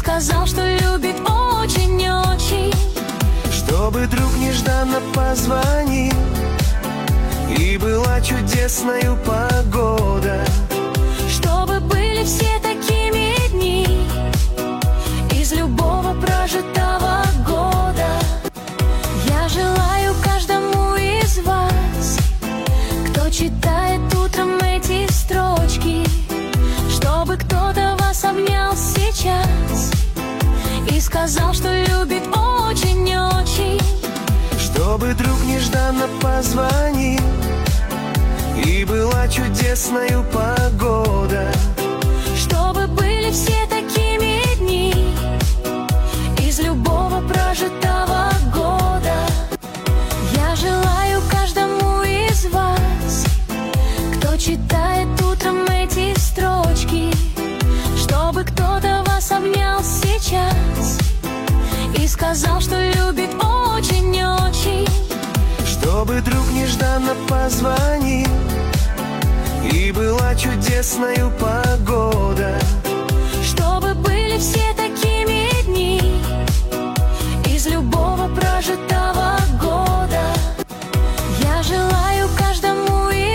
сказал, что любит очень-очень. Чтобы друг нежданно позвонил, и была чудесною погода. Чтобы были все такими дни из любого прожитого года. Я желаю каждому из вас, кто читает утром эти строчки, чтобы кто-то вас обнял сейчас и сказал, что любит очень-очень. Чтобы друг нежданно позвонил, и была чудесною погода. Чтобы были все такими дни из любого прожитого года. Я желаю каждому из вас, кто читает утром эти строчки, чтобы кто-то вас обнял сейчас и сказал, что любит очень-очень. Чтобы друг нежданно позвонил, и была чудесною погода. Чтобы были